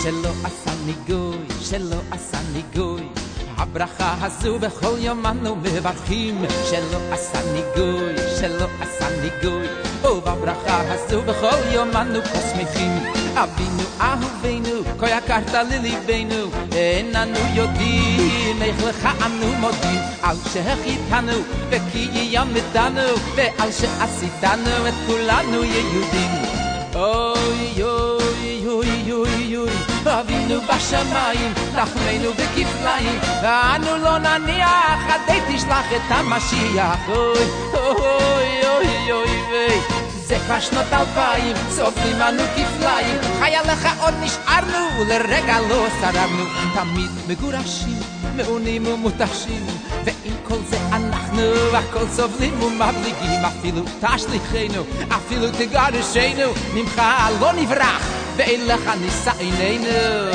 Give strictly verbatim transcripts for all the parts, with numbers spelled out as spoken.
שלא עשני גוי, שלא עשני גוי. הברכה הזו בכל יום אנו מברכים, שלא עשני גוי, שלא עשני גוי. ובברכה הזו בכל יום אנו שמחים. אבינו אהובינו, כה יקרת לליבנו, אין אנו יודעים איך לך אנו מודים, על שהחייתנו וכי ילמדנו, ועל שעשיתנו את כולנו יהודים. אוי אוי אוי אוי אוי, אבינו בשמיים, נחמנו בכפליים, ואנו לא נניח עד תשלח את המשיח. אוי אוי אוי אוי אוי, זה כבר שנות אלפיים, סובלים אנו כפליים, חיה לך עוד נשארנו, לרגע לא שרדנו, תמיד מגורשים, מעונים ומותשים, ועם כל זה אנחנו הכל סובלים ומבליגים, אפילו תשליחנו, אפילו תגרשנו, ממך לא נברח, ואין לך נישא עינינו.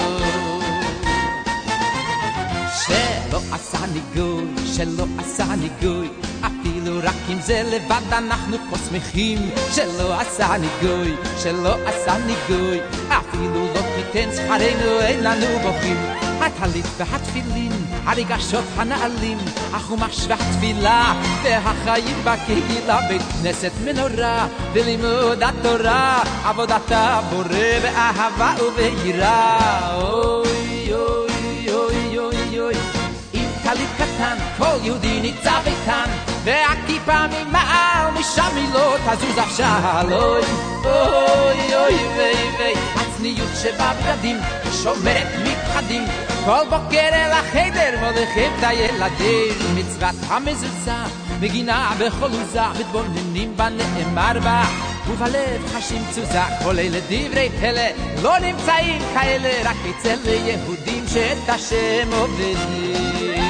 שלא עשני גוי, שלא עשני גוי, אפילו רק עם זה לבד אנחנו פה שמחים. שלא עשני גוי, שלא עשני גוי, אפילו לא תיתן שכרנו, אין לנו בוכים. הטלית והתפילין, הרגשות הנעלים, החומש והתפילה, והחיים בקהילה, בית כנסת מנורה, ולימוד התורה, עבודת הבורא באהבה וביראה. אוי אוי אוי אוי אוי, עם טלית קטן, כל יהודי ניצב איתן, והכיפה ממעל, משם היא לא תזוז עכשיו. אוי אוי אוי אוי, הצניעות שבבגדים שומרת מפחדים, כל בוקר אל החדר מולכים את הילדים. מצוות המזוזה מגינה בכל עוזה, מתבוננים בנאמר בה, ובלב חשים תזוזה. כל אלה דברי פלא, לא נמצאים כאלה רק אצל יהודים שאת השם עובדים.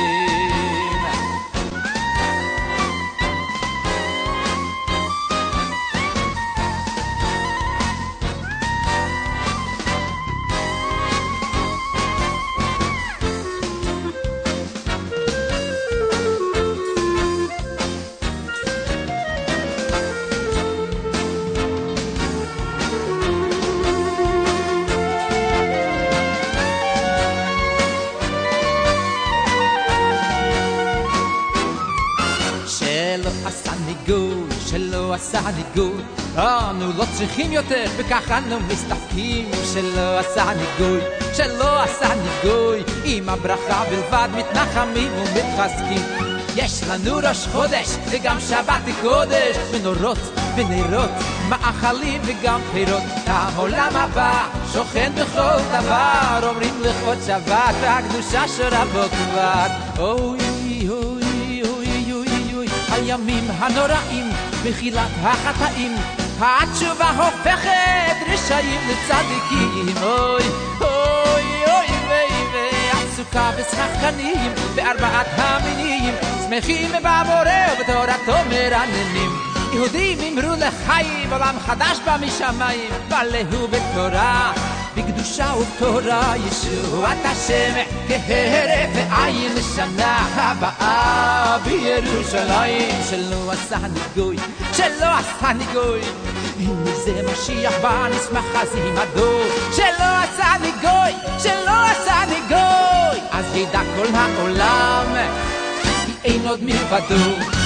שלא עשני גוי, אנו לא צריכים יותר, וכך אנו מסתפקים. שלא עשני גוי, שלא עשני גוי, עם הברכה בלבד מתנחמים ומתחזקים. יש לנו ראש חודש וגם שבת קודש, מנורות ונרות, מאכלים וגם פירות. העולם הבא שוכן בכל דבר, אומרים לכבוד שבת, הקדושה שרבות כבר. אוי אוי אוי אוי אוי, הימים הנוראים מחילת החטאים, התשובה הופכת רשעים לצדיקים. אוי אוי אוי אוי, עסוקה בשחקנים בארבעת המינים, שמחים בבורא ובתורתו מרננים. יהודים אמרו לחיים, עולם חדש בא משמיים, בלהו בתורה, בקדושה ובתורה, ישועת השם כהרף ועין לשנה הבאה בירושלים. שלא עשני גוי, שלא עשני גוי, הנה זה משיח בא נשמח אז עמדו. שלא עשני גוי, שלא עשני גוי, אז ידע כל העולם כי אין עוד מלבדו.